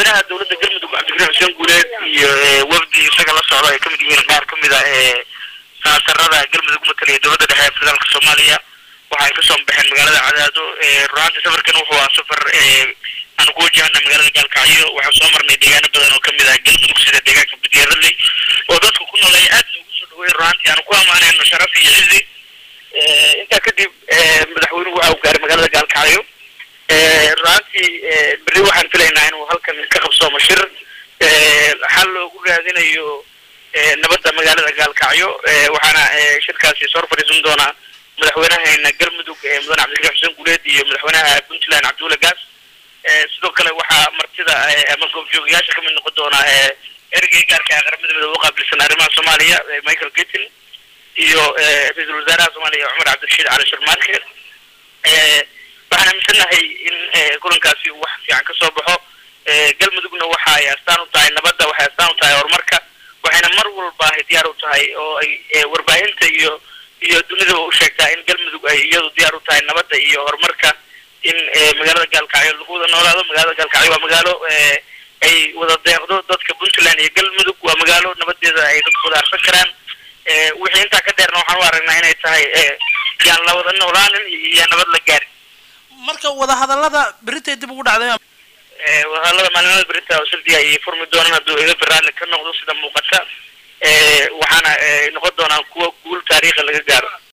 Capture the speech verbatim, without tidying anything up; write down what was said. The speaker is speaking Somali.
madaxweynaha dowladda galmudug cabdikariim xuseen guuleed iyo wafdi isaga la socda ay ka mid yihiin qaar ka mid ah ee saasarada galmudug matalaya dowladda dhexe ee federaalka Soomaaliya waxay ka soo baxeen magaalada Cadaado runtii safarkan wuxuu ahaa safar aan ku wajahna magaalada Gaalkacyo waxaan soo marnay deegaano badan oo ka mid ah galmudug sida deegaanka Badiyadle oo dadku ku nool ay aad ugu soo dhaweeyeen runtii aan ku amaanayno sharaf iyo cizi inta kadib madaxweynuhu waxa uu gaaray magaalada Gaalkacyo runtii bari waxaan filaynaa inuu halkan ka qabsoomo shir xal loogu raadinayo nabadda magaalada Gaalkacyo waxaana shirkaasi soo fariisan doona madaxweynaha galmudug mudane cabdikariim xuseen guuleed iyo madaxweynaha Puntland Cabdulla Gaas sidoo kale waxa martida ama goobjoogayaasha ka mid noqon doona ergey gaarka ah qaramada midowga u qaabilsan arrimaha Soomaaliya Michael Keating iyo ra'iisul wasaaraha Soomaaliya Umar Cabdirashiid Cali Sharmaarke waxaan amisanahay in kulankaasi wax fiican ka soo baxo galmudugna waxa ay astaan u tahay nabadda waxa ay astaan u tahay horumarka waxayna mar walba diyaar u tahay oo ay warbaahinta iyo iyo dunida u sheegtaa in galmudug ay iyadu diyaar u tahay nabadda iyo horumarka in magaalada Gaalkacyo lagu wada noolaado magaalada Gaalkacyo waa magaalo ay wada deeqdo dadka Puntland iyo galmudug waa magaalo nabadeeda ay dadku wada arsan karaan wixii inta ka dheerna waxaan u aragnaa inay tahay yaan la wada noolaanin iyo nabad la gaarin marka wada hadallada Britain dib ugu dhacday ee wada hadallada maalinada Britain oo sidii ay furmi doonaan haduu iga baraale ka noqdo sida muuqata ee waxaana noqon doonaa kuwa guul taariikhi laga gaaro